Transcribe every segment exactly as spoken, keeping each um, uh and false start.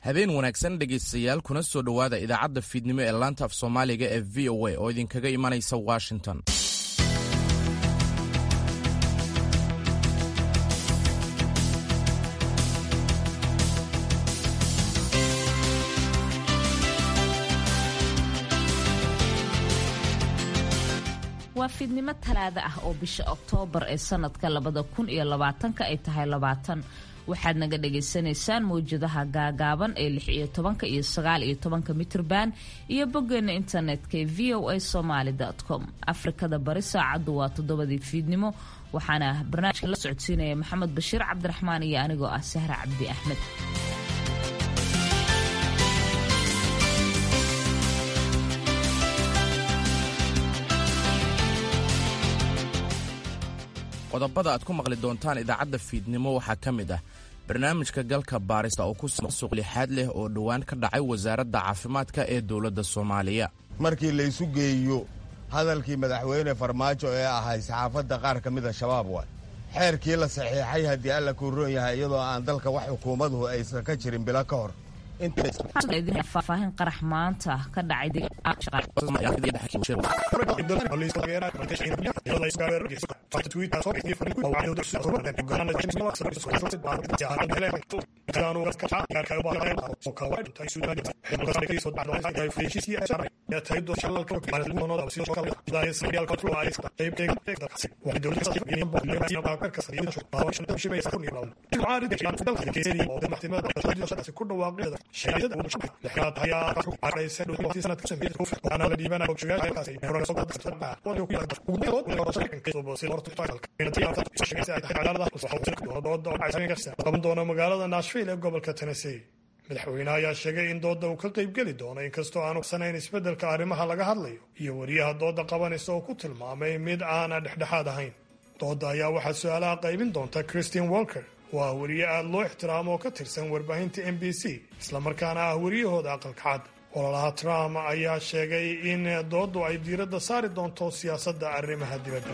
habeen wanaagsan dhegaystayaal kuna soo dhowaada idaacadda fiidnimo ee laanta af soomaaliga ee v o a oo idinkaga imanaysa Washington. waa fiidnimo talaada ah oo bisha Oktoobar ee sanadka labada kun iyo labaatanka ay tahay labaatan. waxaad naga dhageysanaysaan mowjadaha gaagaaban ee lix iyo tobanka iyo sagaal iyo tobanka mitirban iyo boggeena internetka ee v o a somali dot com. Afrikada bari saacadu waa toddobadii fiidnimo, waxaana barnaamijka la socodsiinaya Maxamed Bashiir Cabdiraxmaan iyo anigoo ah Sahra Cabdi Axmed. qodobada aad ku maqli doontaan idaacadda fiidnimo waxaa ka mid ah barnaamijka galka baarista oo ku suuq lixaad leh oo dhowaan ka dhacay wasaaradda caafimaadka ee dowladda Soomaaliya. markii la isu geeyo hadalkii madaxweyne Farmaajo ee ahay saxaafadda qaar ka mid ah shabaab waa xeerkii la saxiixay haddii alla ku roon yahay iyadoo aan dalka wax xukuumaduhu aysan ka jirin bila ka hor faafahin qarax maanta ka dhacay doona magaalada Nashville ee gobolka Tennessee. madaxweynaha ayaa sheegay in dooda uu ka qayb geli doono inkastoo aanu sanayn isbeddelka arrimaha laga hadlayo iyo wariyaha dooda qabanaysa oo ku tilmaamay mid aan dhexdhexaad ahayn. dooda ayaa waxaa su'aalaha qaybin doonta Christine Walker, waa wariye aad loo ixtiraamo oo ka tirsan warbaahinta M B C islamarkaana ah wariyahooda aqalka cad. ololaha Trump ayaa sheegay in doodu ay diiradda saari doonto siyaasadda arrimaha dibadda.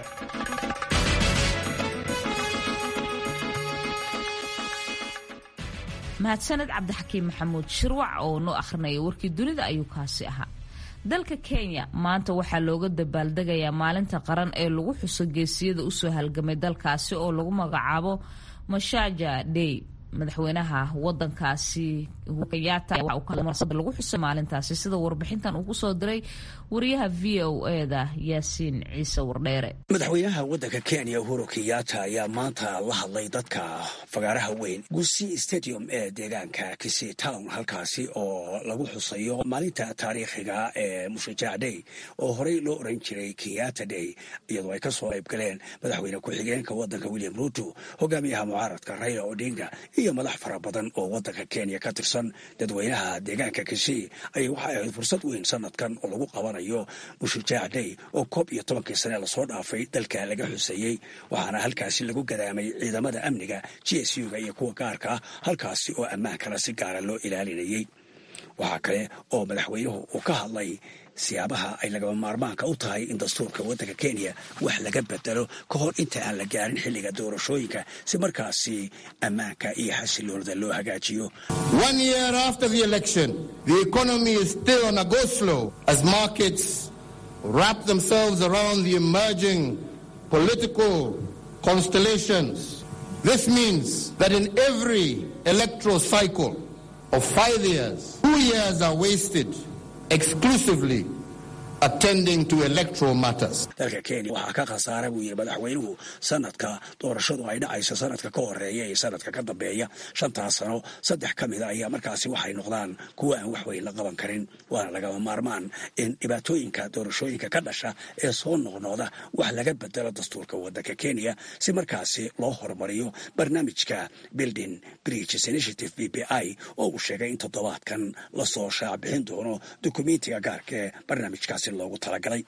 mahadsaned cabdixakiim maxamuud shirwac oo noo akhrinaya warkii dunida ayuu kaasi ahaa. dalka Kenya maanta waxaa looga dabaaldegayaa maalinta qaran ee lagu xuso geesiyada u soo halgamay dalkaasi oo lagu magacaabo Mashaja Day. madaxweynaha wadankaasi Kenyatta waxa uu ka hadlay lagu xusay maalintaasi sida warbixintan uu ku soo diray wariyaha V O A da Yaasiin Ciise Wardheere. madaxweynaha wadanka Kenya Uhuru Kenyatta ayaa maanta la hadlay dadka fagaaraha weyn Gusii Stadium ee deegaanka Kisii Town, halkaasi oo lagu xusayo maalinta taariikhiga ee Mashaja Day oo horey loo oran jiray Kenyatta Day, iyadoo ay ka soo qayb galeen madaxweyne ku-xigeenka wadanka William Ruto, hogaamiyaha mucaaradka Raila Odinga iyo madax fara badan oo wadanka Kenya ka tirsan. dadweynaha deegaanka Kisii ay waxa ay fursad weyn sanadkan oo lagu qabanayo Mashaja Day oo koob iyo tobankii sano la soo dhaafay dalka laga xuseeyay, waxaana halkaasi lagu gadaamay ciidamada amniga G S U-ga iyo kuwa gaarka ah, halkaasi oo ammaankana si gaara loo ilaalinayay. waxaa kale oo madaxweynuhu uu ka hadlay siyaabaha ay lagama maarmaanka u tahay in dastuurka wadanka Kenya wax laga bedelo ka hor inta aan la gaarin xilliga doorashooyinka si markaasi ammaanka iyo xasiloonida loo hagaajiyo. One year after the election, the economy is still on a go slow as markets wrap themselves around the emerging political constellations. This means that in every electoral cycle of five years, two years are wasted exclusively attending to electoral matters. dalka Kenya waxaa ka khasaara buu yiri madaxweynuhu sanadka doorashadu ay dhacayso sanadka ka horeeya iyo sanadka ka dambeeya shantaas sano saddex ka mid ah ayaa markaasi waxay noqdaan kuwa aan wax weyn la qaban karin. waana lagama maarmaan in dhibaatooyinka doorashooyinka ka dhasha ee soo noqnoqda wax laga bedelo dastuurka wadanka Kenya si markaasi loo horumariyo barnaamijka Building Bridges Initiative B B I oo uu sheegay in toddobaadkan la soo shaacbixin doono dukumeentiga gaarka ee barnaamijkaasi loogu talagalay.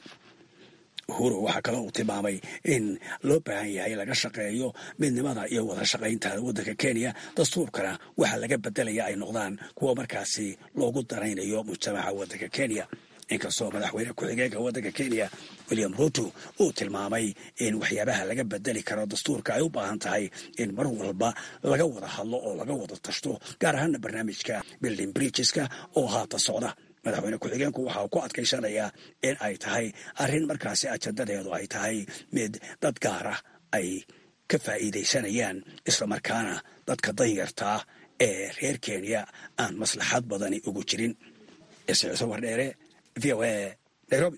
Uhuru waxaa kaloo uu tilmaamay in loo baahan yahay laga shaqeeyo midnimada iyo wada shaqaynta wadanka Kenya, dastuurkana waxa laga bedelaya ay noqdaan kuwa markaasi loogu daraynayo mujtamaca wadanka Kenya. inkastoo madaxweyne ku-xigeenka waddanka kenya william ruto uu tilmaamay in waxyaabaha laga bedeli karo dastuurka ay u baahan tahay in mar walba laga wada hadlo oo laga wada tashto gaar ahaana barnaamijka building bridgeska oo haata socda. madaxweyne ku-xigeenku waxa uu ku adkaysanayaa in ay tahay arrin markaasi ajandadeedu ay tahay mid dad gaar ah ay ka faa'iidaysanayaan islamarkaana dadka danyartaa ee reer kenya aan maslaxad badani ugu jirin. isciso wardheere v o a nairobi.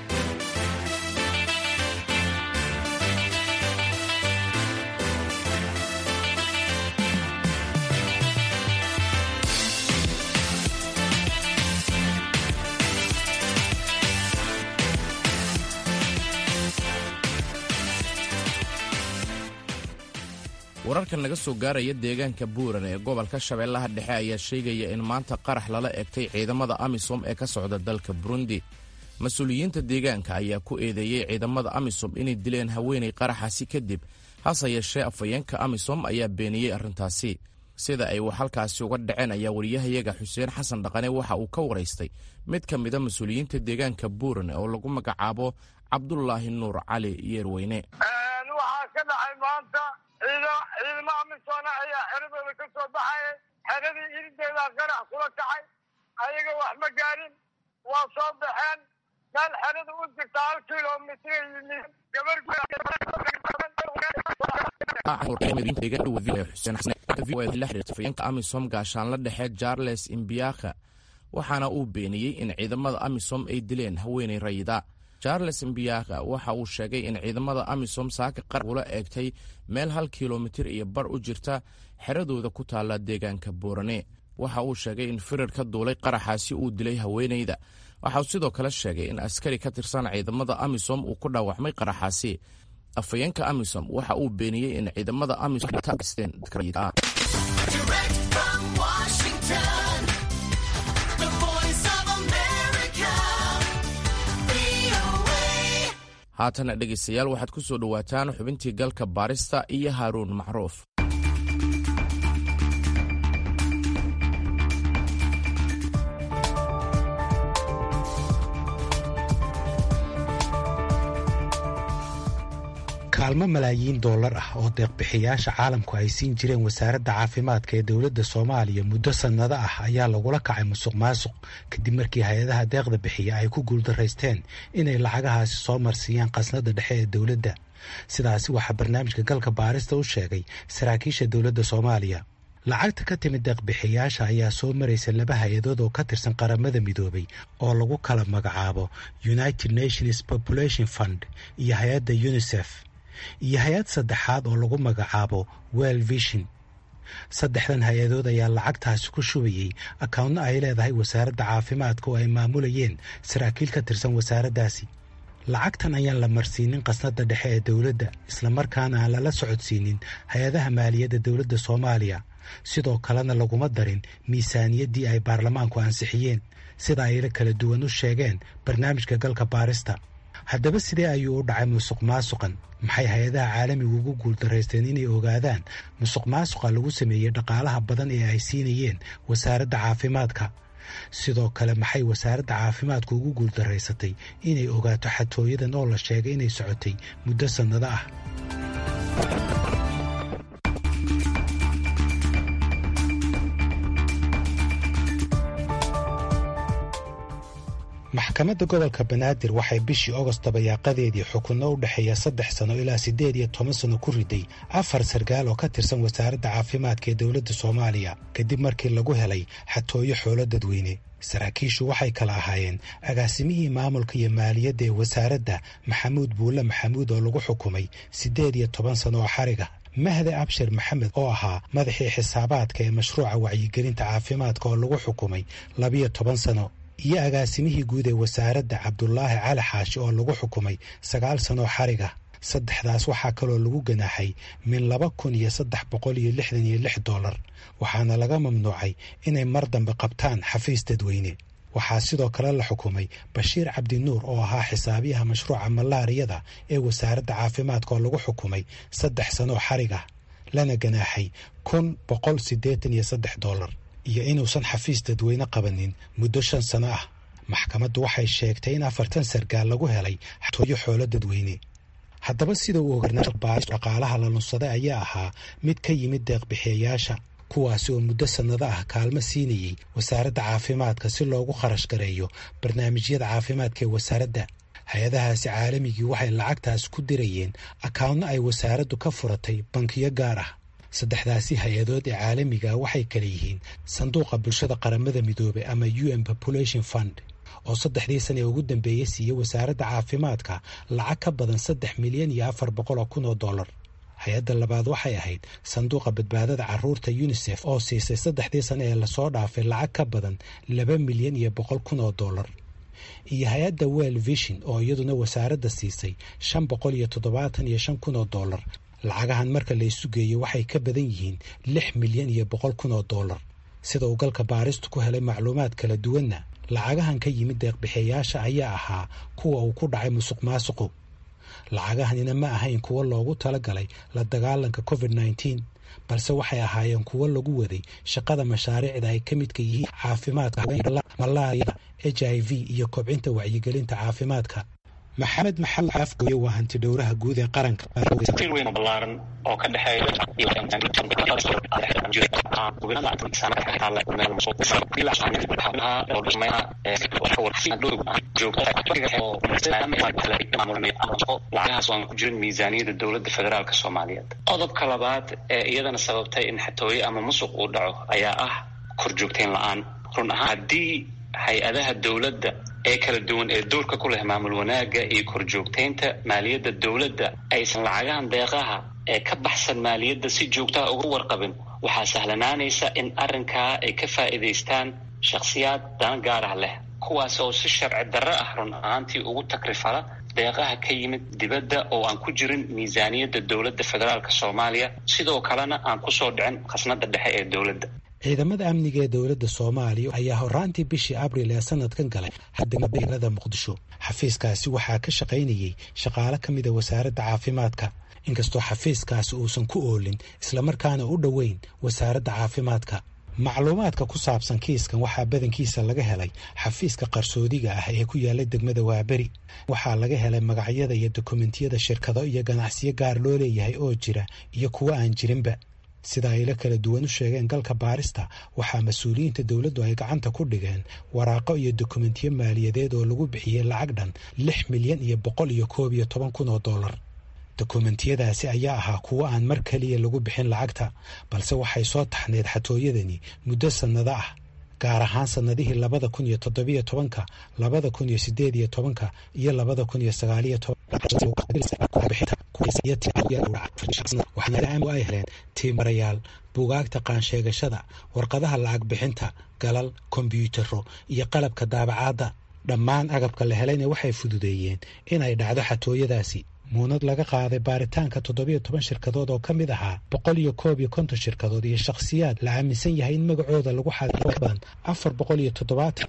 wararka naga soo gaaraya deegaanka buuran ee gobolka shabeellaha dhexe ayaa sheegaya in maanta qarax lala egtay ciidamada amisom ee ka socda dalka burundi. mas-uuliyiinta deegaanka ayaa ku eedeeyey ciidamada amisom inay dileen haweenay qaraxaasi kadib, hase yeeshee afhayeenka amisom ayaa beeniyey arrintaasi. sida ay wax halkaasi uga dhaceen ayaa wariyahayaga xuseen xasan dhaqane waxa uu ka waraystay mid ka mida mas-uuliyiinta deegaanka buuran oo lagu magacaabo cabdulaahi nuur cali yeerweyne. ciidamo amisoona ayaa xeradooda ka soo baxaya. xeradii irideeda qarax kula kacay, ayaga wax ma gaarin, waa soo baxeen. meel xerada u jirta hal kilomitr yimid gabarhafayeenka amisom gaashaanla dhexe charles imbiaka waxaana uu beeniyey in ciidamada amisom ay dileen haweenay rayida. charles imbiaka waxa uu sheegay in ciidamada amisom saaka qarax ula eegtay meel hal kilomitir iyo bar u jirta xeradooda ku taalla deegaanka buurane. waxa uu sheegay in firar ka duulay qaraxaasi uu dilay haweenayda. waxauu sidoo kale sheegay in askari ka tirsan ciidamada amisom uu ku dhaawacmay qaraxaasi. afhayeenka amisom waxa uu beeniyey in ciidamada amisom taasteen dadka rayidka ah. haatana dhegaystayaal waxaad ku soo dhowaataan xubintii galka baarista iyo haaruun macruuf. kaalmo malaayiin dollar ah oo deeqbixiyaasha caalamku ay siin jireen wasaaradda caafimaadka ee dowladda soomaaliya muddo sannado ah ayaa lagula kacay musuq maasuq kadib markii hay-adaha deeqda bixiya ay ku guuldaraysteen inay lacagahaasi soo marsiiyaan khasnadda dhexe ee dowladda. sidaasi waxaa barnaamijka galka baarista u sheegay saraakiisha dowladda soomaaliya. lacagta ka timid deeqbixiyaasha ayaa soo maraysa laba hay-adood oo ka tirsan qaramada midoobay oo lagu kala magacaabo United Nations Population Fund iyo hay-adda UNICEF iyo hay-ad saddexaad oo lagu magacaabo World Vision. saddexdan hay-adood ayaa lacagtaasi ku shubayey akawntna ay leedahay wasaaradda caafimaadka oo ay maamulayeen saraakiil ka tirsan wasaaraddaasi. lacagtan ayaan la marsiinin khasnadda dhexe ee dowladda, islamarkaana aan lala socodsiinin hay-adaha maaliyadda dowladda soomaaliya. sidoo kalena laguma darin miisaaniyaddii ay baarlamaanku ansixiyeen, sida ay la kala duwan u sheegeen barnaamijka galka baarista. haddaba sidee ayuu u dhacay musuq maasuqan? maxay hay-adaha caalamigu ugu guuldaraysteen inay ogaadaan musuq maasuqa lagu sameeyey dhaqaalaha badan ee ay siinayeen wasaaradda caafimaadka? sidoo kale maxay wasaaradda caafimaadku ugu guuldaraysatay inay ogaato xatooyadan oo la sheegay inay socotay muddo sannado ah? maxkamadda gobolka banaadir waxay bishii ogost dabayaaqadeedii xukunno u dhexeeya saddex sano ilaa siddeed iyo toban sano ku riday afar sarkaal oo ka tirsan wasaaradda caafimaadka ee dowladda soomaaliya kadib markii lagu helay xatooyo xoolo dadweyne. saraakiishu waxay kala ahaayeen agaasimihii maamulka iyo maaliyadda ee wasaaradda maxamuud buulle maxamuud oo lagu xukumay siddeed iyo toban sano oo xariga, mahde abshir maxamed oo ahaa madaxii xisaabaadka ee mashruuca wacyigelinta caafimaadka oo lagu xukumay labiyo toban sano, iyo agaasimihii guud ee wasaaradda cabdulaahi cali xaashi oo lagu xukumay sagaal sano xariga. saddexdaas waxaa kaloo lagu ganaaxay min laba kun iyo saddex boqol iyo lixdan iyo lix dollar, waxaana laga mamnuucay inay mar dambe qabtaan xafiis dadweyne. waxaa sidoo kale la xukumay bashiir cabdinuur oo ahaa xisaabiyaha mashruuca malaariyada ee wasaaradda caafimaadka oo lagu xukumay saddex sano xariga, lana ganaaxay kun boqol siddeetan iyo saddex dollar iyo inuusan xafiis dadweyne qabanin muddo shan sano ah. maxkamaddu waxay sheegtay in afartan sargaal lagu helay xatooyo xoolo dadweyne. haddaba sida uu ogaanaa baarista dhaqaalaha la lunsaday ayaa ahaa mid ka yimid deeqbixiyayaasha kuwaasi oo muddo sannado ah kaalmo siinayey wasaaradda caafimaadka si loogu kharash gareeyo barnaamijyada caafimaadka ee wasaaradda. hay-adahaasi caalamigii waxay lacagtaas ku dirayeen akawnno ay wasaaraddu ka furatay bankiyo gaar ah. saddexdaasi hay-adood ee caalamiga waxay kala yihiin sanduuqa bulshada qaramada midoobay ama u n population fund oo saddexdii sana ee ugu dambeeyey siiyey wasaaradda caafimaadka lacag ka badan saddex milyan iyo afar boqol oo kun oo dollar. hay-adda labaad waxay ahayd sanduuqa badbaadada carruurta unisef oo siisay saddexdii sane ee lasoo dhaafay lacag ka badan laba milyan iyo boqol kun oo dollar. iyo hay-adda well vision oo iyaduna wasaaradda siisay shan boqol iyo toddobaatan iyo shan kun oo dollar. lacagahan marka la isu geeyo waxay ka badan yihiin lix milyan iyo boqol kun oo dollar. sida uu galka baaristu ku helay macluumaad kala duwanna lacagahan ka yimid deeqbixiyayaasha ayaa ahaa kuwa uu ku dhacay musuq maasuqu. lacagahanina ma ahayn kuwo loogu talagalay la dagaalanka covid nneteen balse waxay ahaayeen kuwo lagu waday shaqada mashaariicda ay ka midka yihiin caafimaadka malaariyada h i v iyo kobcinta wacyigelinta caafimaadka. maxamed maxamed afgoye waa hanti dhowraha guud ee qaranka weyn balaaran oo ka dhexeeya lacagahaas aan ku jirin miisaaniyada dowladda federaalka Soomaaliyeed. qodobka labaad ee iyadana sababtay in xatooyo ama musuq uu dhaco ayaa ah korjoogteyn la'aan. run ahaan haddii hay-adaha dowladda ee kala duwan ee doorka ku leh maamul wanaagga iyo korjoogteynta maaliyadda dowladda aysan lacagahan deeqaha ee ka baxsan maaliyadda si joogtaa uga warqabin, waxaa sahlanaanaysa in arrinkaa ay ka faa'iidaystaan shakhsiyaad dana gaar ah leh, kuwaas oo si sharci darro ah run ahaantii ugu takrifala deeqaha ka yimid dibadda oo aan ku jirin miisaaniyadda dowladda federaalka Soomaaliya, sidoo kalena aan ku soo dhicin khasnadda dhexe ee dowladda. ciidamada amniga ee dowladda Soomaaliya ayaa horaantii bishii Abriil ee sanadkan galay magaalada Muqdisho. xafiiskaasi waxaa ka shaqaynayay shaqaale ka mid ah wasaaradda caafimaadka, inkastoo xafiiskaasi uusan ku oolin islamarkaana u dhoweyn wasaaradda caafimaadka. macluumaadka ku saabsan kiiskan waxaa badankiisa laga helay xafiiska qarsoodiga ah ee ku yaala degmada Waaberi. waxaa laga helay magacyada iyo dokumentiyada shirkado iyo ganacsiyo gaar loo leeyahay oo jira iyo kuwa aan jirinba. sida ay la kala duwan u sheegeen galka baarista, waxaa mas-uuliyiinta dowladdu ay gacanta ku dhigeen waraaqo iyo dokumentiyo maaliyadeed oo lagu bixiyey lacag dhan lix milyan iyo boqol iyo koob iyo toban kun oo dollar. dokumentiyadaasi ayaa ahaa kuwo aan mar keliya lagu bixin lacagta, balse waxay soo taxneed xatooyadani muddo sannado ah, gaar ahaan sannadihii labada kun iyo toddobiyo tobanka, labada kun iyo sideed iyo tobanka iyo labada kun iyo sagaaliyo tobanka. ay heleen tiimarayaal, buugaagta qaansheegashada, warqadaha lacag bixinta, galal, kombyuutaro iyo qalabka daabacaadda. dhammaan agabka la helayna waxay fududeeyeen inay dhacdo xatooyadaasi. muunad laga qaaday baaritaanka toddobiyo toban shirkadood oo ka mid ahaa boqol iyo koob iyo konton shirkadood iyo shakhsiyaad la aaminsan yahay in magacooda lagu xaday badan afar boqol iyo toddobaatan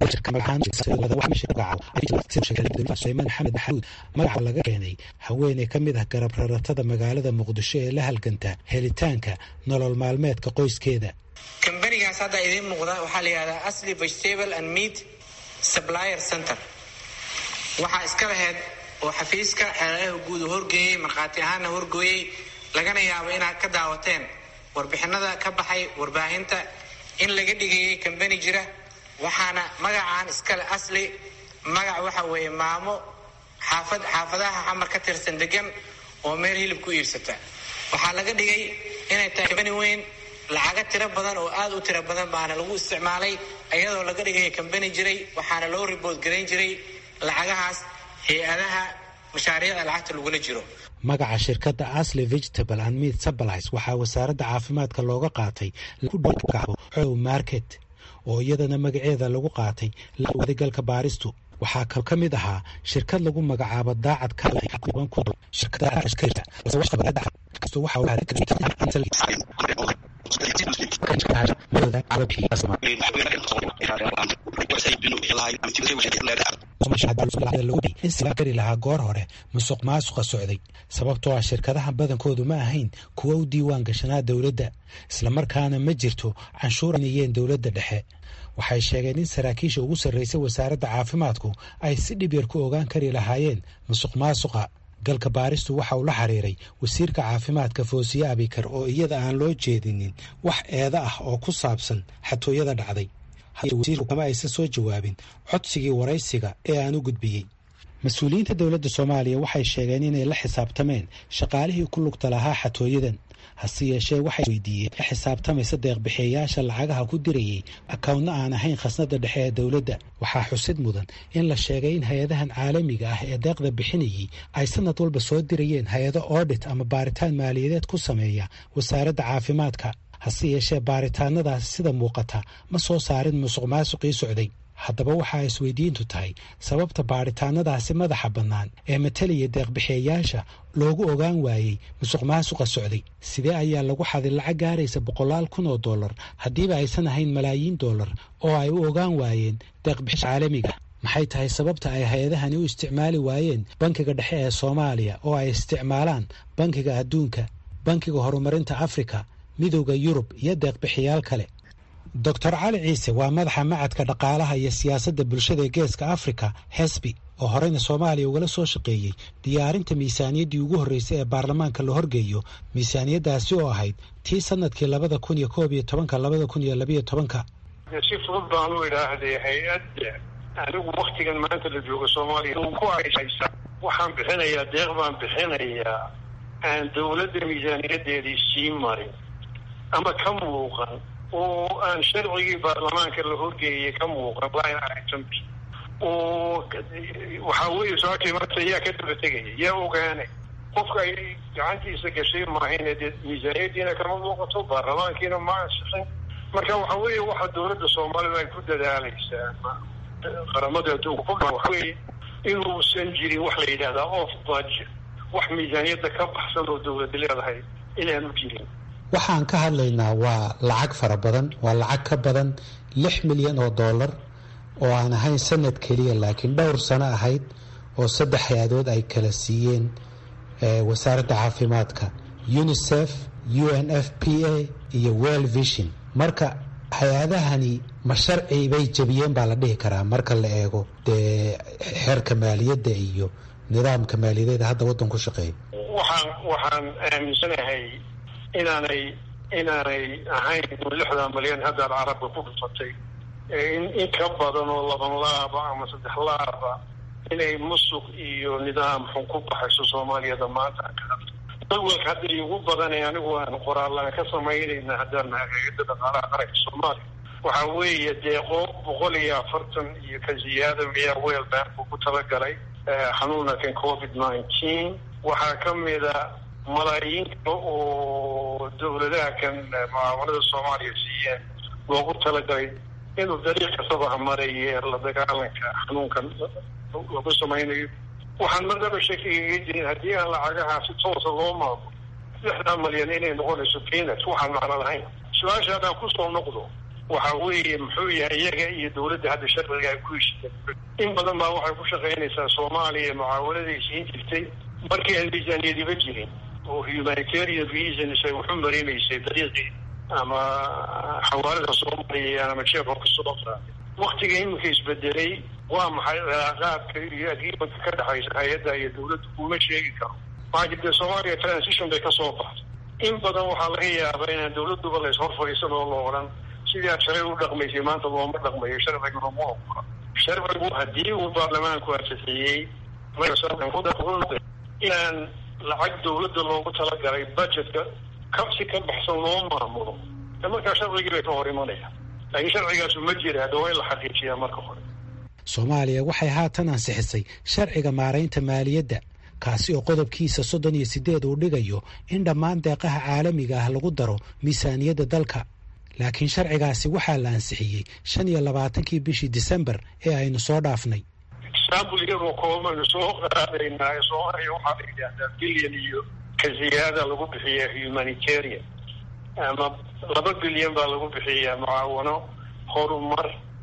maxamed maxamuud magaca laga keenay haweeney ka mid ah garab raratada magaalada Muqdisho ee la halganta helitaanka nolol maalmeedka qoyskeeda. kambanigaas hadda idiin muuqda waxaa la yidhahdaa Asli Vegetable and Meat Supplier Center. waxaa iska lahayd oo xafiiska xeeladaha guud horgeeyey, markhaati ahaana horgooyey, lagana yaabo inaad ka daawateen warbixinada ka baxay warbaahinta in laga dhigayay kambani jira. waxaana magacaan iskale Asli, magac waxa weeye maamo xaafad xaafadaha xamar ka tirsan degan oo meel hilib ku iibsata. waxaa laga dhigay inay tahay kambani weyn, lacaga tiro badan oo aad u tiro badan baana lagu isticmaalay iyadoo laga dhigay kambani jiray. waxaana loo report garayn jiray lacagahaas hay-adaha mashaariicda lacagta lagula jiro. magaca shirkadda Asli Vegetable and Meat Supplies waxaa wasaaradda caafimaadka looga qaatay Ow Market oo iyadana magaceeda lagu qaatay wadagalka baaristu. waxaa ka mid ahaa shirkad lagu magacaabo Daacad in sila gari lahaa goor hore musuq maasuqa socday sababtoo ah shirkadaha badankoodu ma ahayn kuwa u diiwaan gashanaa dowladda islamarkaana ma jirto canshuuranayeen dowladda dhexe waxay sheegeen in saraakiisha ugu sarraysay wasaaradda caafimaadku ay si dhib yar ku ogaan kari lahaayeen musuq maasuqa galka baaristu waxa uu la xiriiray wasiirka caafimaadka Foosiye Abikar oo iyada aan loo jeedinin wax eeda ah oo ku saabsan xatooyada dhacday wasiirku kama aysan soo jawaabin codsigii waraysiga ee aan u gudbiyey mas-uuliyiinta dowladda Soomaaliya waxay sheegeen inay la xisaabtameen shaqaalihii ku lugta lahaa xatooyadan hase yeeshee waxay weydiiyeen la xisaabtamaysa deeq-bixiyayaasha lacagaha ku dirayay akawna aan ahayn khasnada dhexe ee dowladda waxaa xusid mudan in la sheegay in hay-adahan caalamiga ah ee deeqda bixinayay ay sanad walba soo dirayeen hay-ado audit ama baaritaan maaliyadeed ku sameeya wasaaradda caafimaadka hase yeeshee baaritaanadaasi sida muuqata ma soo saarin musuq maasuqii socday haddaba waxaa isweydiintu tahay sababta baaritaanadaasi madaxa bannaan ee matalaya deeq-bixiyayaasha loogu ogaan waayey musuq maasuqa socday sidee ayaa lagu xaday lacag gaaraysa boqolaal kun oo dollar haddiiba aysan ahayn malaayiin dollar oo ay u ogaan waayeen deeq-bixiyaasha caalamiga maxay tahay sababta ay hay-adahani u isticmaali waayeen bankiga dhexe ee Soomaaliya oo ay isticmaalaan bankiga adduunka bankiga horumarinta Afrika midowga Yurub iyo deeq-bixiyaal kale doctor Cali Ciise waa madaxa macadka dhaqaalaha iyo siyaasadda bulshada ee geeska Afrika Hesbi oo horeyna Soomaaliya ugala soo shaqeeyay diyaarinta miisaaniyaddii ugu horreysay ee baarlamaanka la horgeeyo miisaaniyaddaasi oo ahayd tii sanadkii labada kun iyo koob iyo tobanka labada kun iyo labiyo tobanka si fudud baan u idhaahday hay-adda anigu waktigan maanta la joogo Soomaaliya uu ku ayshaysa waxaan bixinayaa deeq baan bixinayaa aan dowladda miisaaniyaddeedii sii marin ama ka muuqan oo aan sharcigii baarlamaanka la horgeeyay ka muuqan line item oo waxa weeye socodkii marta yaa ka daba tegaya yaa ogaanay qofka ay gacantiisa gashay maahayna dee miisaaniyaddiina kama muuqato baarlamaankiina ma ansixin marka waxa weeye waxa dowladda Soomaalida ay ku dadaalaysaa qaramada adduunka ku dhan waxa weeye inuusan jirin wax la yidhaahdaa off budget wax miisaaniyadda ka baxsan oo dowladda leedahay inaanu jirin waxaan ka hadlaynaa waa lacag fara badan waa lacag ka badan lix milyan oo dollar oo aan ahayn sanad keliya laakiin dhowr sano ahayd oo saddex hay-adood ay kala siiyeen wasaaradda caafimaadka UNICEF U N F P A iyo World Vision marka hay-adahani ma sharci bay jabiyeen baa la dhihi karaa marka la eego dee xeerka maaliyadda iyo nidaamka maaliyadeed hadda waddan ku shaqeeya waxaan waxaan aaminsanahay inaanay inaanay ahayn lixdan milyan hadda carabka ku dhufatay in in ka badan oo laban laaba ama saddex laaba inay musuq iyo nidaam xun ku baxayso Soomaaliyada maanta dawlad hadda ugu badan ee anigu aan qoraallaan ka samaynayna haddana hay'adda dhaqaalaha qaranka Soomaaliya waxa weeye deeqo boqol iyo afartan iyo ka ziyaada miya World Bank ku talagalay xanuunkan covid nineteen waxaa ka mid ah malaayiin oo dowladaha kan mucaawanada Soomaaliya siiyeen loogu talagalay inuu dariiq kastaba mareeyo la dagaalanka xanuunkan lagu samaynayo waxaan marnaba shakiga jirin haddii aan lacagaha si toos ah loo maamulo lixdan milyan inay noqonayso peanuts waxaan macno lahayn su-aasha haddaan kusoo noqdo waxa weeye muxuu yahay iyaga iyo dowladda hadda sharciga ay ku heshiyeen in badan baa waxay ku shaqaynaysaa Soomaaliya mucaawanaday siin jirtay markii aan miisaaniyadiba jirin oo humanitarian reasons ay wuxuu marinaysay dariiqii ama xawaalada Soomaaliya ama jeefka soo qaaday waqtiga iminka isbedelay waa maxay cilaaqaadka iyo agreement ka dhaxaysa hay'adda iyo dowladda kuma sheegi karo waxaa jirta Soomaaliya transition bay ka soo baxday in badan waxaa laga yaabaa inaan dowladduba la ishor fadhiisan oo loo odhan sidii aad sharci u dhaqmaysay maanta looma dhaqmayo sharciguna ma ogola sharcigu haddii uu baarlamaanku ansixiyey inaan lacag dowladda loogu talagalay budgetka kabsi ka baxsan loo maamulo markaa sharcigii bay ka hor imanaya laakiin sharcigaasu ma jira hadda waa in la xaqiijiyaa marka hore Soomaaliya waxay haatan ansixisay sharciga maaraynta maaliyadda kaasi oo qodobkiisa soddon iyo sideed uu dhigayo in dhammaan deeqaha caalamiga ah lagu daro miisaaniyadda dalka laakiin sharcigaasi waxaa la ansixiyey shan iyo labaatankii bishii December ee aynu soo dhaafnay example iyagoo kooban soo qaadaynaa Soomaaliya waxaa la yidhaahdaa bilyan iyo ka ziyaada lagu bixiyaa humanitarian ama laba bilyan baa lagu bixiyaa mucaawano horumar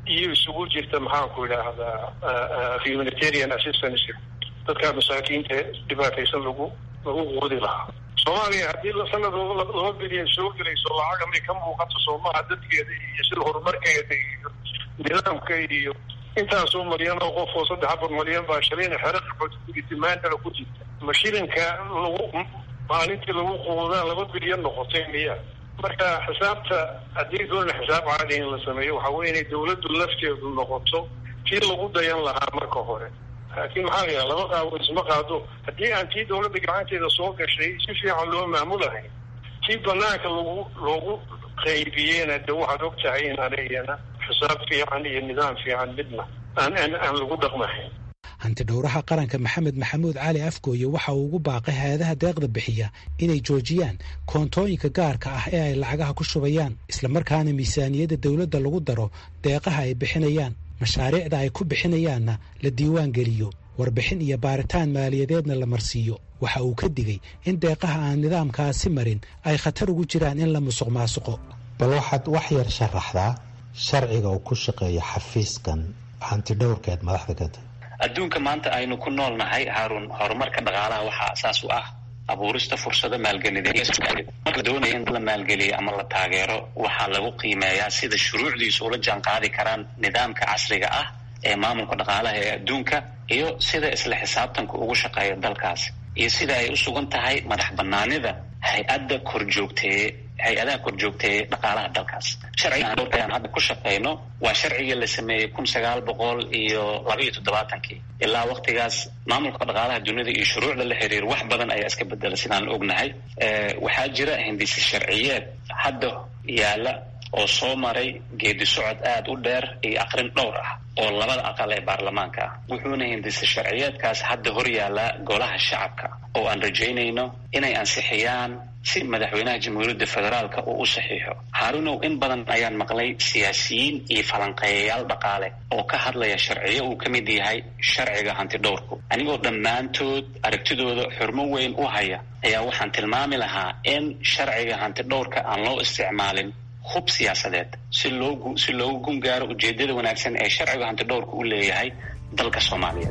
iyo isugu jirta maxaan ku idhaahdaa humanitarian assistance dadka masaakiinta dhibaataysan lagu lagu quudi lahaa. soomaaliya haddii sanadooda laba bilyan soo gelayso lacag amay ka muuqato soomaha dadkeeda iyo sida horumarkeeda iyo nidaamka iyo intaasoo malyan oo qof oo saddex afar malyan baa shalayna xero qaxootimaantala ku jirta ma shilinka lagu maalintii lagu quudaa laba bilyan noqotay miya? marka xisaabta haddii doona xisaab caadi in la sameeyo waxaa weeye inay dawladdu lafteedu noqoto tii lagu dayan lahaa marka hore. laakiin maxaa la yaha laba qaabo isma qaado. haddii aan tii dawladda gacanteeda soo gashay si fiican loo maamulahayn tii banaanka lagu loogu qaybiyeyna de waxaad og tahay inaana iyana xisaab fiican iyo nidaam fiican midna aan aan aan lagu dhaqmahayn. hanti dhowraha qaranka maxamed maxamuud cali afgooye waxa uu ugu baaqay hay-adaha deeqda bixiya inay joojiyaan koontooyinka gaarka ah ee ay lacagaha ku shubayaan, islamarkaana miisaaniyadda dawladda lagu daro deeqaha ay bixinayaan, mashaariicda ay ku bixinayaanna la diiwaan geliyo, warbixin iyo baaritaan maaliyadeedna la marsiiyo. waxa uu ka digay in deeqaha aan nidaamkaasi marin ay khatar ugu jiraan in la musuq maasuqo. bal waxaad wax yar sharaxdaa sharciga uu ku shaqeeyo xafiiskan hanti dhowrkeed madaxda kanta. adduunka maanta aynu ku nool nahay haarun horumarka dhaqaalaha waxaa asaas u ah abuurista fursado maalgelineed. marka doonaya in la maalgeliyo ama la taageero waxaa lagu qiimeeyaa sida shuruucdiisu ula jaan qaadi karaan nidaamka casriga ah ee maamulka dhaqaalaha ee adduunka iyo sida isla xisaabtanka ugu shaqeeya dalkaas iyo sida ay u sugan tahay madax banaanida hay-adda korjoogtee hay-adaha korjoogteeye dhaqaalaha dalkaas. sharciga aan hadda ku shaqeyno waa sharcigii la sameeyey kun sagaal boqol iyo laba iyo toddobaatankii. ilaa waktigaas maamulka dhaqaalaha dunida iyo shuruucda la xiriir wax badan ayaa iska bedela sidaan ognahay. waxaa jira hindisi sharciyeed hadda yaala oo soo maray geedi socod aada u dheer iyo aqrin dhowr ah oo labada aqal ee baarlamaanka ah. wuxuuna hindisi sharciyeedkaas hadda hor yaallaa golaha shacabka oo aan rajaynayno inay ansixiyaan si madaxweynaha jamhuuriyadda federaalka uu u saxiixo. haarunow in badan ayaan maqlay siyaasiyiin iyo falanqeeyayaal dhaqaale oo ka hadlaya sharciyo uu ka mid yahay sharciga hanti dhowrku. anigoo dhammaantood aragtidooda xurmo weyn u haya ayaa waxaan tilmaami lahaa in sharciga hanti dhowrka aan loo isticmaalin hub siyaasadeed si loogu si loogu gungaaro ujeedada wanaagsan ee sharciga hanti dhowrka u leeyahay dalka Soomaaliyeed.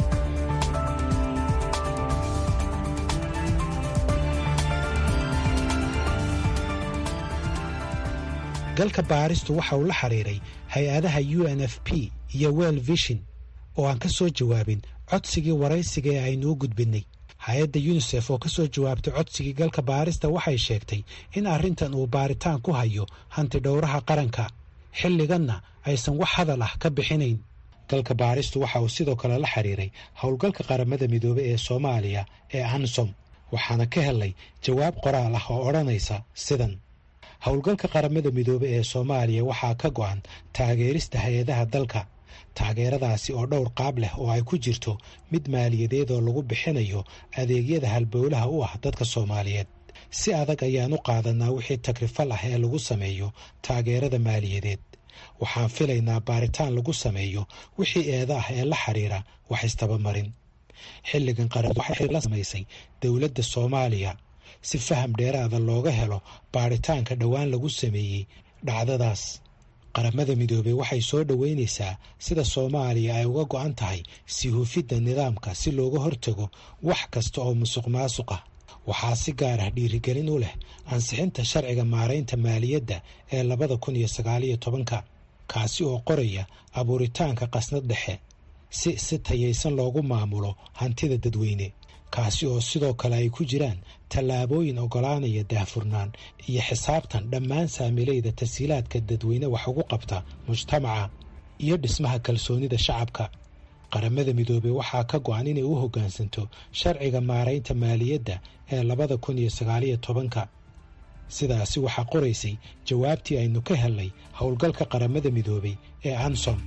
galka baaristu waxa uu la xiriiray hay-adaha U N F P iyo World Vision oo aan ka soo jawaabin codsigii waraysiga ee aynu u gudbinay. hay-adda UNICEF oo ka soo jawaabtay codsigii galka baarista waxay sheegtay in arrintan uu baaritaan ku hayo hanti dhowraha qaranka, xilliganna aysan wax hadal ah ka bixinayn. galka baaristu waxa uu sidoo kale la xiriiray howlgalka qaramada midoobay ee Soomaaliya ee ANSOM, waxaana ka helay jawaab qoraal ah oo odhanaysa sidan: howlgalka qaramada midoobay ee Soomaaliya waxaa ka go'an taageerista hay-adaha dalka. taageeradaasi oo dhowr qaab leh oo ay ku jirto mid maaliyadeed oo lagu bixinayo adeegyada halbowlaha u ah dadka Soomaaliyeed. si adag ayaan u qaadanaa wixii takrifal ah ee lagu sameeyo taageerada maaliyadeed. waxaan filaynaa baaritaan lagu sameeyo wixii eeda ah ee la xiriira wax istaba-marin. xilligan qaran waxay la samaysay dowladda Soomaaliya si faham dheeraada looga helo baaritaanka dhowaan lagu sameeyey dhacdadaas. qaramada midoobey waxay soo dhoweynaysaa sida Soomaaliya ay uga go'an tahay sii hufidda nidaamka si looga hortago wax kasta oo musuq maasuq ah. waxaa si gaar ah dhiirigelin u leh ansixinta sharciga maaraynta maaliyadda ee labada kun iyo sagaal iyo tobanka, kaasi oo qoraya abuuritaanka qasnad dhexe si si tayaysan loogu maamulo hantida dadweyne, kaasi oo sidoo kale ay ku jiraan tallaabooyin ogolaanaya daahfurnaan iyo xisaabtan dhammaan saamilayda tashiilaadka dadweyne wax ugu qabta mujtamaca iyo dhismaha kalsoonida shacabka. qaramada midoobey waxaa ka go'an inay u hoggaansanto sharciga maaraynta maaliyadda ee labada kun iyo sagaal iyo tobanka. sidaasi waxaa qoraysay jawaabtii aynu ka helnay howlgalka qaramada midoobey ee ANSOM.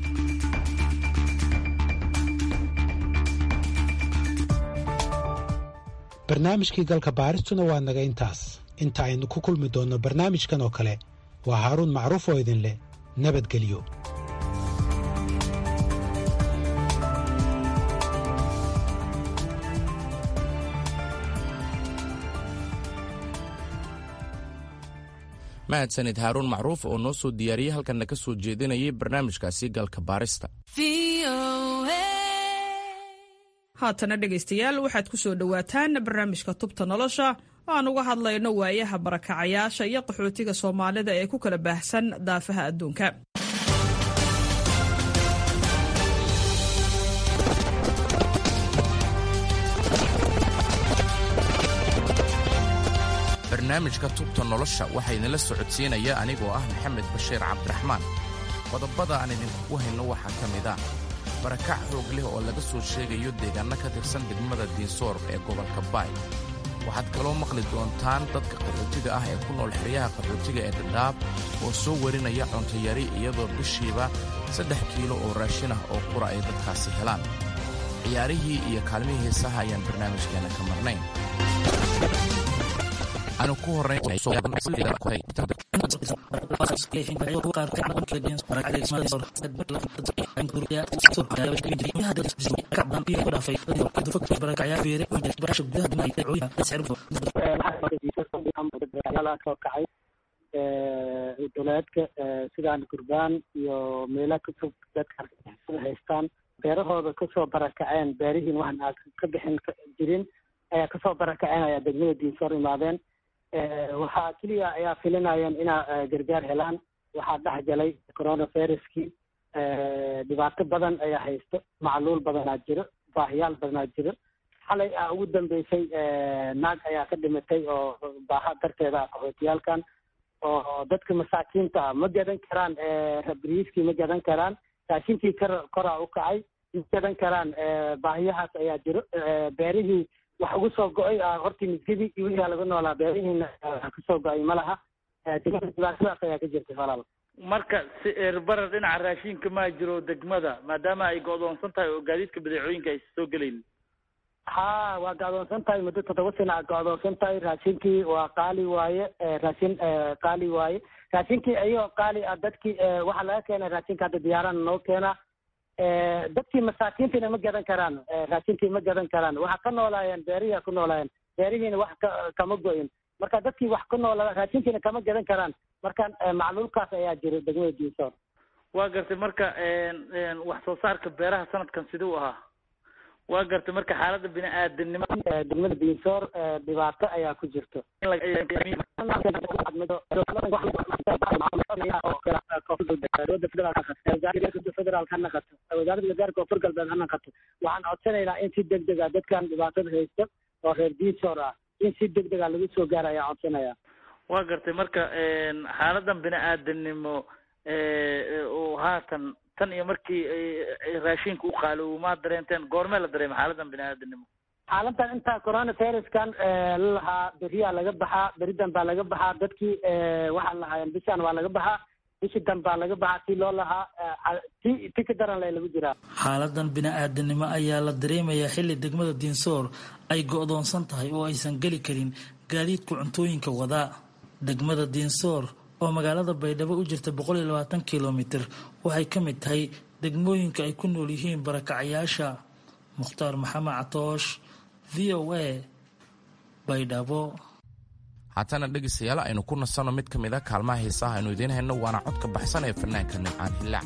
barnaamijkii galka baaristuna waa naga intaas. inta aynu ku kulmi doonno barnaamijkan oo kale, waa haaruun macruuf oo idin leh nabadgelyo. mahadsanid haaruun macruuf oo noo soo diyaariyey halkanna ka soo jeedinayay barnaamijkaasi galka baarista. haatana dhegaystayaal waxaad ku soo dhowaataan barnaamijka tubta nolosha oo aan uga hadlayno waayaha barakacayaasha iyo qaxootiga soomaalida ee ku kala baahsan daafaha adduunka. barnaamijka tubta nolosha waxaa idinla socodsiinaya anigoo ah maxamed bashiir cabdiraxmaan. qodobada aan idinkugu hayno waxaa ka mid ah barakac xoog leh oo laga soo sheegayo deegaanno ka tirsan degmada diinsoor ee gobolka baay. waxaad kaloo maqli doontaan dadka qaxootiga ah ee ku nool xeryaha qaxootiga ee dhadhaab oo soo warinaya cuntayari iyadoo bishiiba saddex kiilo oo raashin ah oo qura ay dadkaasi helaan. ciyaarihii iyo kaalmihii heesaha ayaan barnaamijkeena ka marnayn. anu ku horrayn duleedka sidaan gurbaan iyo meelaha ka fog dadka haystaan beerahooda kasoo barakaceen beerihiin waxaan aad ka bixin jirin ayaa kasoo barakaceen ayaa degmada diinsoor imaadeen. waxaa keliya ayaa filinayeen inaa gargaar helaan. waxaa dhex galay coronaviruskii. dhibaato badan ayaa haysto, macluul badanaa jiro, baahiyaal badanaa jiro. xalay a ugu dambeysay naag ayaa ka dhimatay oo baaha darteeda ah qaxootiyaalkan oo dadka masaakiinta ah ma gadan karaan rabriiskii ma gadan karaan, raashinkii kor koraa u kacay ma gadan karaan. baahiyahaas ayaa jiro. beerihii wax ugu soo go-ay hortii misgidii iyo wixii laga noolaa beerihiina kasoo go-ay ma laha. dhibaatadaas ayaa ka jirtay walaal. marka si eerbarar dhinaca raashinka ma jiro degmada maadaama ay go-doonsan tahay oo gaadiidka badeecooyinka ay soo gelayn? ha waa go-doonsan tahay muddo toddoba sana a go-doonsan tahay. raashinkii waa qaali waaye, raashin qaali waaye. raashinkii ayagoo qaali ah dadkii waxaa laga keenay raashinka hadda diyaarana noo keena. dadkii masaakiintiina ma gadan karaan, raashinkii ma gadan karaan. waxaa ka noolaayeen beerihi ku noolaayeen, beerihiina wax ka kama go-in. marka dadkii wax ku noola raashinkiina kama gadan karaan. marka macluulkaas ayaa jira degmada diinsoor. waa gartay marka wax soo saarka beeraha sanadkan siduu ahaa? waa gartay marka xaaladda bini-aadanimo degmada diinsoor dhibaato ayaa ku jirto. federaalka ha naqato, wasaaradda gargaarka koonfur galbeed ha naqato. waxaan codsanaynaa in si deg deg ah dadkan dhibaatada haysto oo reer diinsoor ah in si deg deg ah lagu soo gaara ayaa codsanaya. waa gartay marka xaaladan bini-aadanimo oo haatan tan iyo markii raashinka u qaalow ma dareenteen? goormee la dareema xaaladan bini-aadanimo? xaaladdan intaa coronaviruskan lalahaa beriyaa laga baxaa, beridan baa laga baxaa. dadkii waxaan lahaayeen bishaan waa laga baxaa, bishi dan baa laga baxaa. si loo lahaa ti ti ka daran le lagu jiraa. xaaladan bini-aadanimo ayaa la dareemayaa xilli degmada diinsoor ay go-doonsan tahay oo aysan geli karin gaadiidka cuntooyinka wadaa. degmada diinsoor oo magaalada baydhabo u jirta boqol iyo labaatan kilomitir waxay ka mid tahay degmooyinka ay ku nool yihiin barakacayaasha. mukhtaar maxamed catoosh, v o a, baydhabo. haatana dhegaystayaal aynu ku nasanno mid ka mid a kaalmaha heesaha aynu idiin hayno, waana codka baxsan ee fanaanka nimcaan hillaac.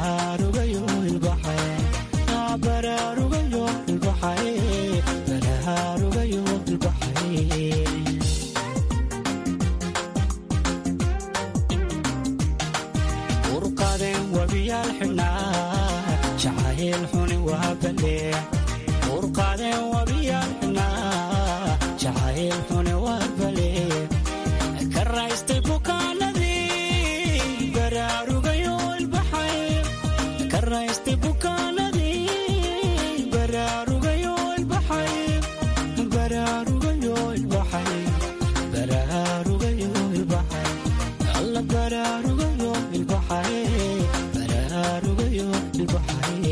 baraarugayo ilbaxay baraarugayo ilbaxay baraarugayo ilbaxay urqadeen wabiyaal xidhnaa jacayl xuni waa balee urqadeen wabiyaal xidhnaa jacayl xuni waa balee ka raystay bukaanadii baraarugayo ilbaxay ka raystay bukaanadii baraarugayo ilbaxay baraarugayo ilbaxay baraarugayo ilbaxay alla baraarugayo ilbaxay baraarugayo ilbaxay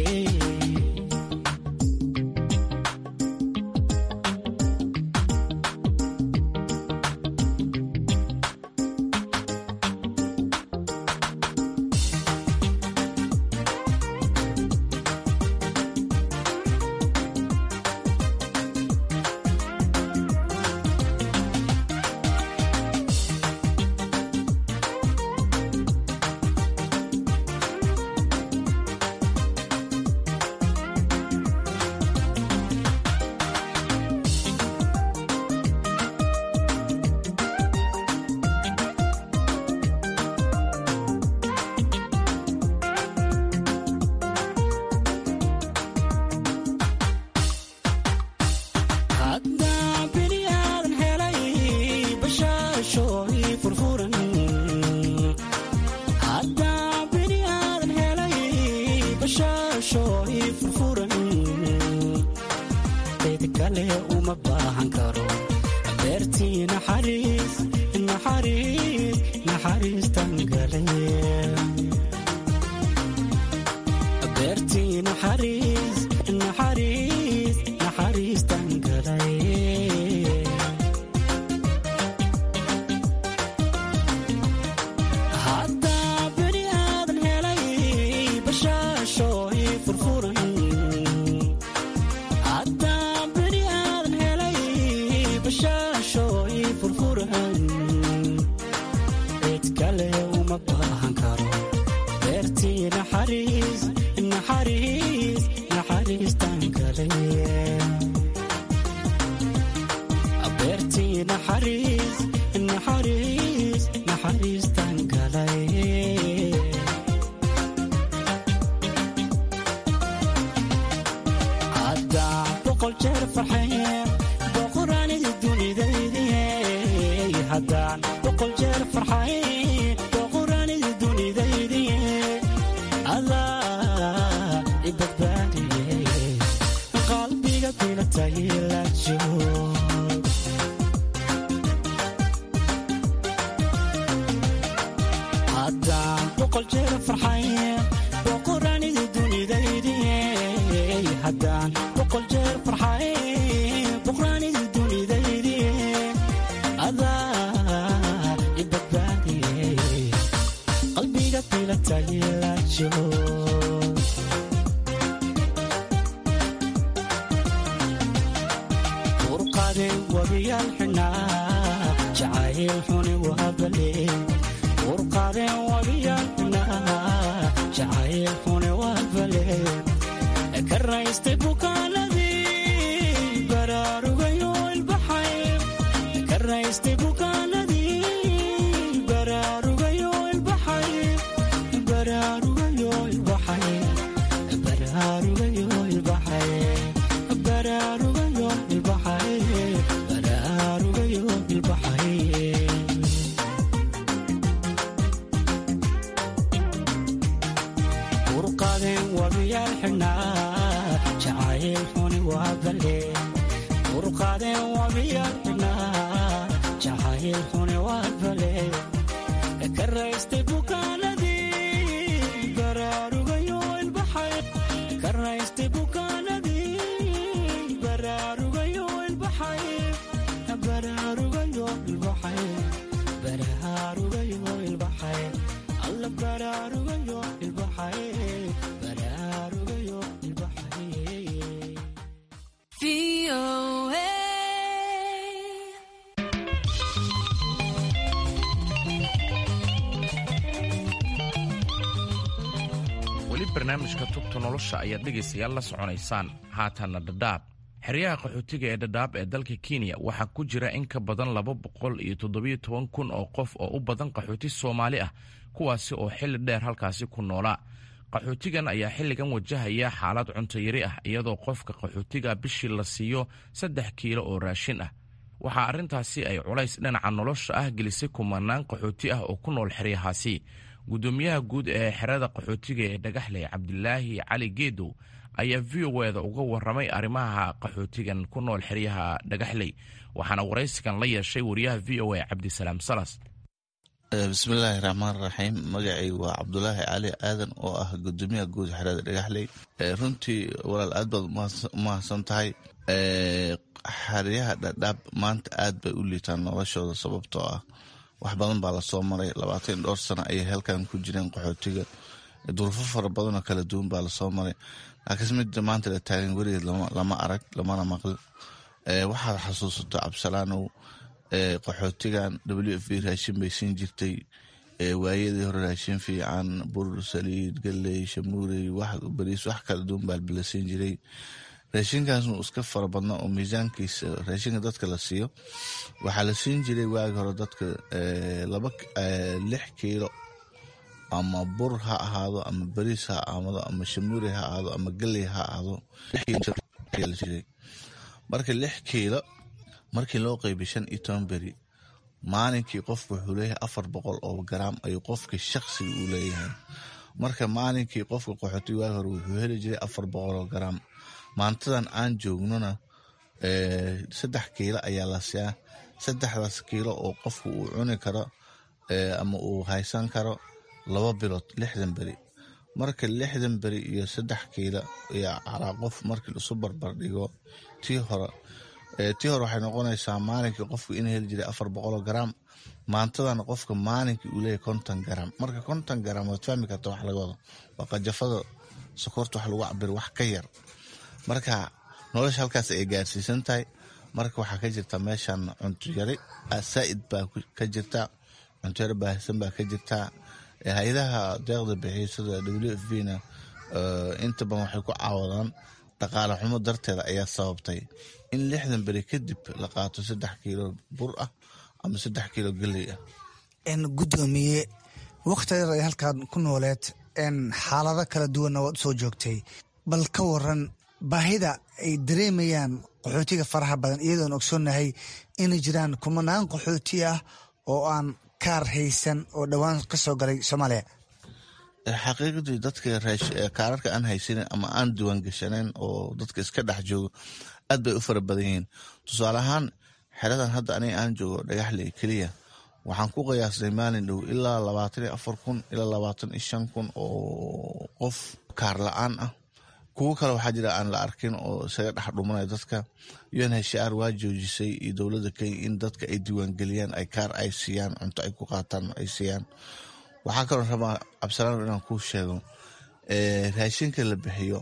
barnaamijka tubta nolosha ayaad dhegaystayaal la soconaysaan. haatanna dhadhaab. xeryaha qaxootiga ee dhadhaab ee dalka kenya waxaa ku jira in ka badan laba boqol iyo toddobiyo toban kun oo qof oo u badan qaxooti soomaali ah, kuwaasi oo xilli dheer halkaasi ku noolaa. qaxootigan ayaa xilligan wajahaya xaalad cuntoyari ah, iyadoo qofka qaxootiga bishii la siiyo saddex kiilo oo raashin ah. waxaa arrintaasi ay culays dhinaca nolosha ah gelisay kumanaan qaxooti ah oo ku nool xeryahaasi. gudoomiyaha guud ee xerada qaxootiga ee dhagaxley cabdilaahi cali geedow ayaa v o eda uga waramay arrimaha qaxootigan ku nool xeryaha dhagaxley, waxaana waraysigan la yeeshay wariyaha v o a cabdisalaam salas. bismillaahi raxmaan raxiim. magacay waa cabdulaahi cali aadan oo ah gudoomiyaha guud xerada dhagaxley. runtii walaal aad baad umahadsan tahay. xeryaha dhadhaab maanta aad bay u liitaan noloshooda sababtoo ah wax badan baa lasoo maray. labaatan dhowr sano ayay halkan ku jireen qaxootiga. duruufo fara badanoo kala duwan baa lasoo maray, laakiinse midda maanta la taagan weligeed lama arag lamana maqli. waxaad xasuusato cabsalaanow, qaxootigan w f b raashin bay siin jirtay waayadii hore. raashin fiican, bur, saliid, galley, shamuurey, bariis, wax kala duwan baa la siin jiray. raashinkaasnu iska fara badna oo miisaankiisa raashinka dadka la siiyo. waxaa la siin jiray waagi hore dadka laba lix kiilo ama bur ha ahaado, ama bariis ha ahaado, ama shamuurey ha ahaado, ama galley ha ahaado. marka lix kiilo markii loo qeybiy shan iyo toban beri, maalinkii qofku wuxuu leeyahay afar boqol oo garaam ayuu qofka shaksiga uu leeyahay. marka maalinkii qofka qaxootiga waagi hore wuxuu heli jiray afar boqol oo garaam. maantadan aan joognona saddex kiilo ayaa la siyaa. saddexdaas kiilo oo qofku uu cuni karo ama uu haysan karo laba bilood, lixdan beri. marka lixdan beri iyo saddex kiilo iyo calaa qof markii isu barbar dhigo tii hore tii hore waxay noqonaysaa maalinkii qofku in heli jiray afar boqoloo garaam. maantadana qofka maalinkii uu leeyahay konton garaam. marka konton garaam waad fahmi karta wax laga wado, waa qajafada sokorta wax lagu cabiro wax ka yar. marka nolosha halkaas ay gaarsiisan tahay. marka waxaa ka jirta meeshan cunto yari saa'id baa ka jirta, cunto yari baahsan baa ka jirta. hay-adaha deeqda bixiya sida w f b na inta badan waxay ku caawadaan dhaqaale xumo darteeda ayaa sababtay in lixdan beri kadib la qaato saddex kiilo bur ah ama saddex kiilo galley ah. gudoomiye, wakhtigeeda ay halkaan ku nooleed xaalado kala duwanna waad usoo joogtay, bal ka waran baahida ay dareemayaan qaxootiga faraha badan, iyadoon ogsoonnahay inay jiraan kumanaan qaxooti ah oo aan kaar haysan oo dhowaan ka soo galay soomaaliya. xaqiiqadii dadka kaararka aan haysanin ama aan diiwaan gashanayn oo dadka iska dhex joogo aad bay u fara badan yihiin. tusaale ahaan xeradan hadda aniga aan joogo dhagaxley keliya waxaan ku qiyaasnay maalin dhow ilaa labaatan iyo afar kun ilaa labaatan iyo shan kun oo qof kaar la-aan ah. kuwo kale waxaa jira aan la arkin oo isaga dhex dhumanaya dadka. u n h r waa joojisay iyo dowladda kenya in dadka ay diiwaangeliyaan, ay kaar ay siiyaan, cunto ay ku qaataan ay siiyaan. waxaa kaloo rabaa cabsalaano inaan kuu sheego, raashinka la bixiyo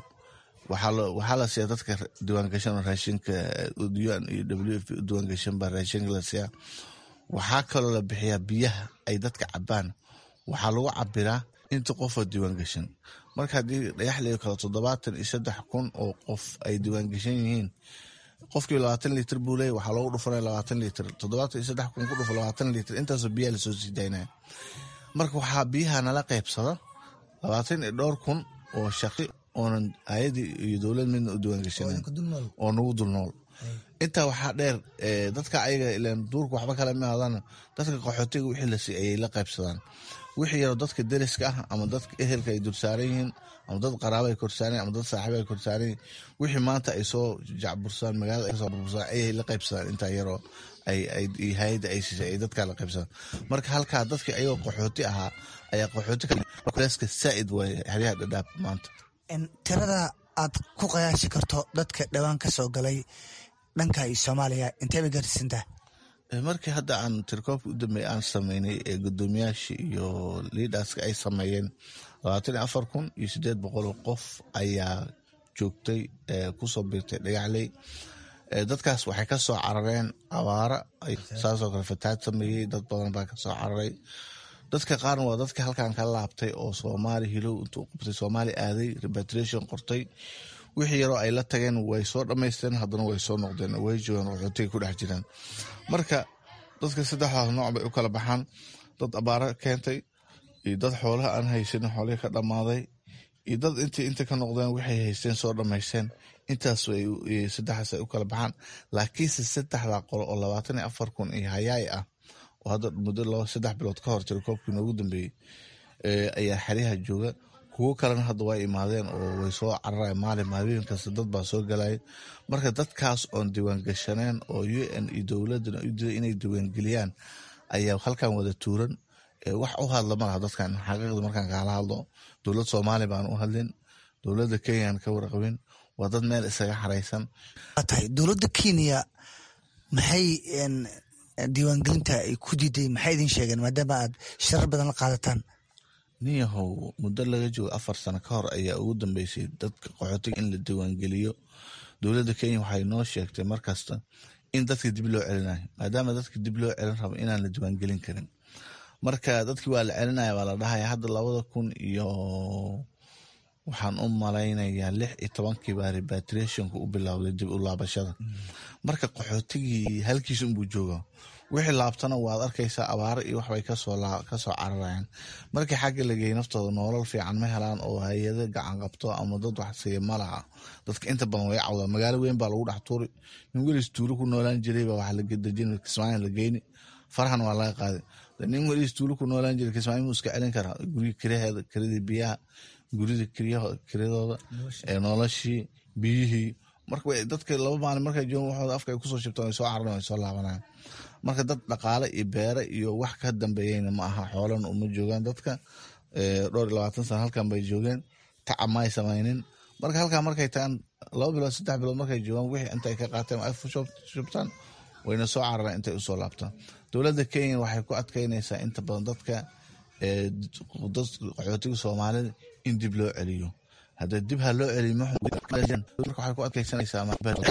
waxaa la siiyaa dadka diiwaangashan raashinka u n iyo w f b u diiwaangashan baa raashinka la siiyaa. waxaa kaloo la bixiyaa biyaha ay dadka cabaan, waxaa lagu cabiraa inta qofoo diiwaangashan. marka haddii dhagaxley kale toddobaatan iyo saddex kun oo qof ay diiwaangashan yihiin, qofkii labaatan litir buu leeyahy, waxaa loogu dhufanaya labaatan litir. toddobaatan iyo saddex kun ku dhufo labaatan litir, intaasoo biyaha lasoo sii daynaya. marka waxaa biyaha nala qaybsada labaatan iyo dhowr kun oo shaqi oonan hay-adii iyo dowlad midna u diiwaangashanen oo nagu dul nool. intaa waxaa dheer dadka ayaga ilan duurka waxba kale ma hadaan, dadka qaxootiga wixii la sii ayay la qaybsadaan. wixii yaroo dadka deriska ah ama dadka ehelka ay dursaaran yihiin, ama dad qaraaba ay korsaaran ama dad saaxiiba ay korsaaran yihiin, wixii maanta ay soo jacbursaan magaalada ay soo burbursaan ayay la qaybsadaan. intaa yaroo ay hay-adda ay siisay ay dadkaa la qaybsadaan. marka halkaa dadkii ayagoo qaxooti ahaa ayaa qaxooti kaleska saa'id waaye xeryaha dhadhaab maanta. tirada aad ku qiyaasi karto dadka dhowaan ka soo galay dhanka iyo soomaaliya intee bay gaarsiisantaha? markii hadda aan tirkoobka u dambeeyay aan sameynay ee gudoomiyaashii iyo liidaska ay sameeyeen labaatan iyo afar kun iyo sideed boqol oo qof ayaa joogtay kusoo biirtay dhagaxley. dadkaas waxay ka soo carareen abaara, saasoo kale fatahaad sameeyey, dad badan baa ka soo cararay. dadka qaarna waa dadka halkan ka laabtay oo soomaali hilow intuu qabtay soomaali aaday repatriation qortay wixii yaroo ay la tageen way soo dhammaysteen haddana way soo noqdeen way joogaan qaxootiga ku dhex jiraan marka dadka saddexdaas nooc bay u kala baxaan dad abaaro keentay iyo dad xoolaha aan haysanin xoolihii ka dhammaaday iyo dad intii inta ka noqdeen waxay haysteen soo dhammaysteen intaas saddexdaas ay u kala baxaan laakiinse saddexdaa qolo oo labaatan iyo afar kun iyo hayaay ah oo hadda muddo laba saddex bilood ka hor jira koobkii noogu dambeeyey ayaa xeryaha jooga kuwo kalena hadda way imaadeen oo way soo cararayan maalin maalin kasta dad baa soo galaya marka dadkaas oon diiwaangashaneen oo u n iyo dowladana u diiday inay diiwaangeliyaan ayaa halkan wada tuuran wax u hadla malaha dadkan xaqiiqda markaan kaala hadlo dowlad soomaali baan u hadlin dowladda kenyaan ka warqabin waa dad meel isaga xaraysan tahay dowladda kenya maxay diiwaangelinta ay ku diiday maxay idin sheegeen maadaama aad sharar badan la qaadataan niyahow muddo laga joogo afar sano ka hor ayaa ugu dambeysay dadka qaxootiga in la diiwaangeliyo dowladda kenya waxay noo sheegtay markasta in dadka dib loo celinayo maadaama dadka dib loo celin rabo inaan la diiwaangelin karin marka dadkii waa la celinaya waa la dhahaya hadda labada kun iyo waxaan u malaynayaa lix iyo tobankii baa repatriationka u bilowday dib u laabashada marka qaxootigii halkiisa unbuu jooga wixii laabtana waad arkaysaa abaaro iyo waxbay kasoo cararayaan markii xagga lageeyay naftooda noolal fiican ma helaan oo hay-ado gacan qabto ama dad wax siiya malaha dadka inta badan way cawdaan magaalo weyn baa lagu dhex tuuri nin welis tuulo ku noolaan jiray baa wax ladejin kismaayo la geyni farahan waa laga qaaday nin welis tuulo ku noolaan jiray kismaayo muu iska celin karaa guriga kiraheeda kiradii biyaha gurida kiradooda noloshii biyihii marka dadka laba maalin markay joogan waxooda afka ay kusoo shibtaan way soo cararaan way soo laabanayaan marka dad dhaqaale iyo beere iyo wax ka dambeeyeyna ma aha xoolana uma joogaan dadka dhowr iyo labaatan sana halkan bay joogeen tacab ma ay samaynin marka halkan markay tagaan laba bilood saddex bilood markay joogaan wixii intay ka qaateen ay shubtaan wayna soo cararaan intay usoo laabtaan dowladda kenya waxay ku adkeynaysaa inta badan dadka qaxootiga soomaalida in dib loo celiyo hadda dib ha loo celiyo marka waxay ku adkeysanaysaa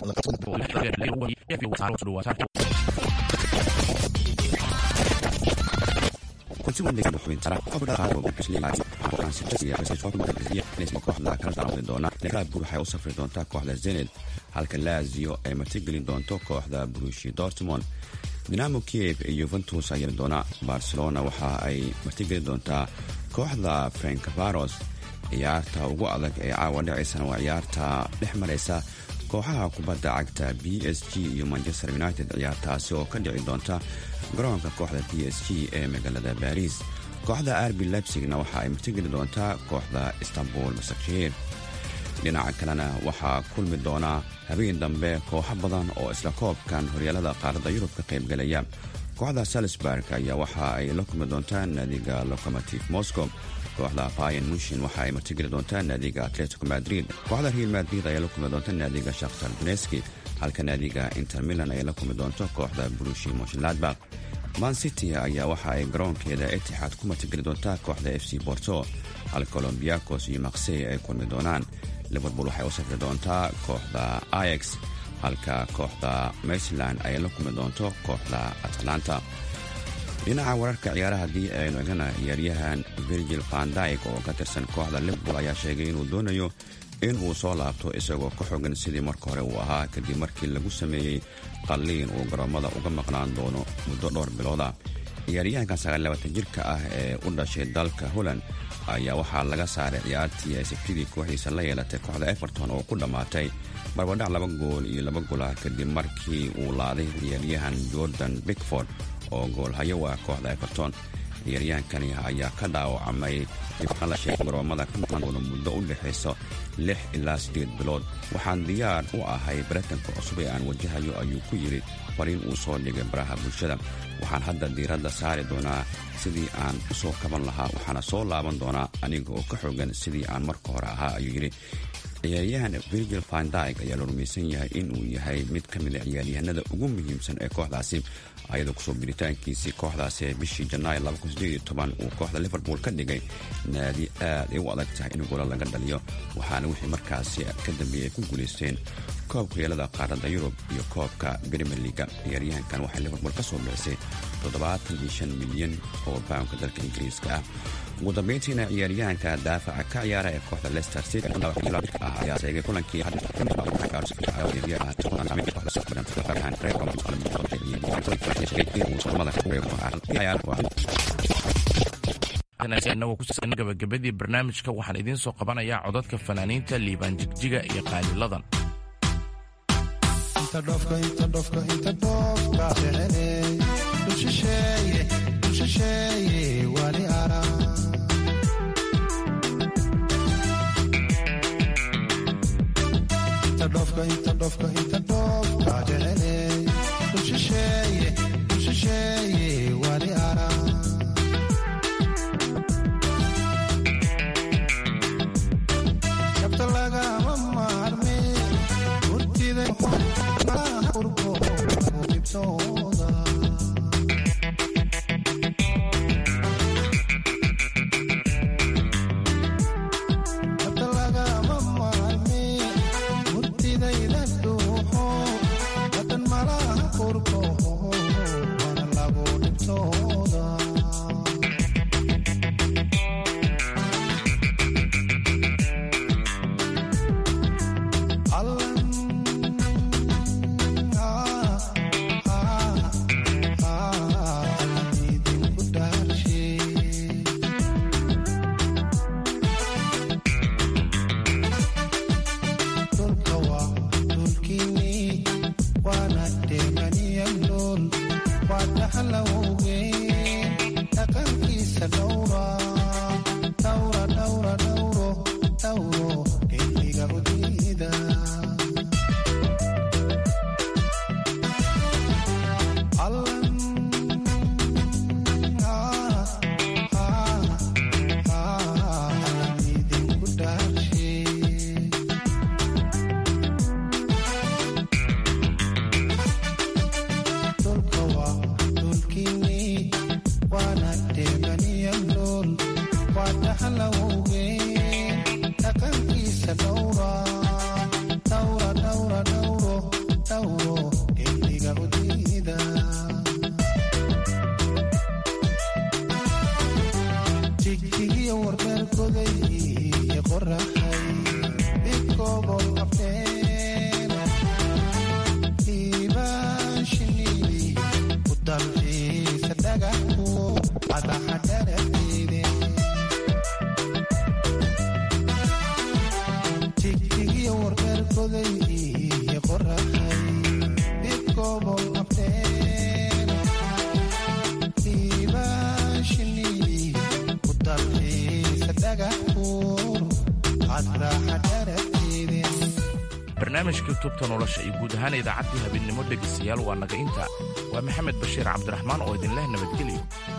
waxay u safri doontaa kooxda zened halka lazio ay martigelin doonto kooxda brushi dortmond dinamo kiev iyo yuventus ayaa doona barcelona waxa ay martigelin doontaa kooxda frankvaros ciyaarta ugu adag ee caawa dhacaysana waa ciyaarta dhex maraysa kooxaha kubadda cagta b s g iyo manchester united ciyaartaasi oo ka dhici doonta garoonka kooxda b s g ee magaalada baris kooxda arbi leipzigna waxa ay martigeli doontaa kooxda istanbul masakhiir dhinaca kalena waxaa kulmi doona habeen dambe kooxo badan oo isla koobkan horyaalada qaaradda yurub ka qaybgalaya kooxda salisburg ayaa waxa ay la kulmi doontaa naadiga locomotive moscow kooxda bayan mushin waxa ay martigeli doontaa naadiga atletico madrid kooxda real madrid ayaa la kulmi doonta naadiga shakhtar donetski halka naadiga inter milan ay la kulmi doonto kooxda brushi mönchengladbach man city ayaa waxa ay garoonkeeda etixaad ku martigeli doontaa kooxda f c porto halka olombiakos iyo maksey ay kulmi doonaan liverpool waxay u safri doontaa kooxda ix halka kooxda maryland ay la kulmi doonto kooxda atlanta dhinaca wararka ciyaaraha haddii aynu egana ciyaaryahan virgil van dyke oo ka tirsan kooxda liverpool ayaa sheegay inuu doonayo in uu soo laabto isagoo ka xogan sidii marka hore uu ahaa kadib markii lagu sameeyey qalliin uu garoomada uga maqnaan doono muddo dhowr bilooda ciyaaryahankan sagaallabaatan jirka ah ee u dhashay dalka holland ayaa waxaa laga saaray ciyaartii ay sabtidii kooxdiisa la yeelatay kooxda everton oo ku dhammaatay barbadhac laba gool iyo laba golah kadib markii uu laaday ciyaaryahan jordan bickford oo goolhayo ah kooxda everton ciyaaryahankani ayaa ka dhaawacmay garoomada ka maqnaan doono muddo u dhexaysa lix ilaa siddeed bilood waxaan diyaar u ahay baratanka cusub ee aan wajahayo ayuu ku yidhi fariin uu soo dhigay baraha bulshada waxaan hadda diiradda saari doonaa sidii aan u soo kaban lahaa waxaana soo laaban doonaa aniga oo ka xoogan sidii aan marka hore ahaa ayuu yidhi ciyaaryahan virgil van dyke ayaa la rumaysan yahay inuu yahay mid ka mid a ciyaaryahanada ugu muhiimsan ee kooxdaasi ayadoo kusoo biritaankiisii kooxdaasi ee bishii janaayo uu kooxda liverpool ka dhigay naadi aad ay u adag tahay in goola laga dhaliyo waxaana wixii markaasi ka dambeeyey ay ku guulaysteen koobka horyaalada qaaradda yurub iyo koobka brimier liga ciyaaryahankan waxay liverpool ka soo bixisay toddobaatan iyo shan milyan oo bawnka dalka ingiriiska ah. ugu dambeyntiina ciyaaryahanka daafaca ka ciyaara ee kooxda Leicester City ayaa sheegay kulankii gabagabadii barnaamijka waxaan idiin soo qabanayaa codadka fanaaniinta liibaan jigjiga iyo qaaliladan. barnaamijkii tubta nolosha iyo guud ahaan idaacaddii habeenimo dhegaystayaal waa naga inta. waa maxamed bashiir cabdiraxmaan oo idin leh nabadgelyo.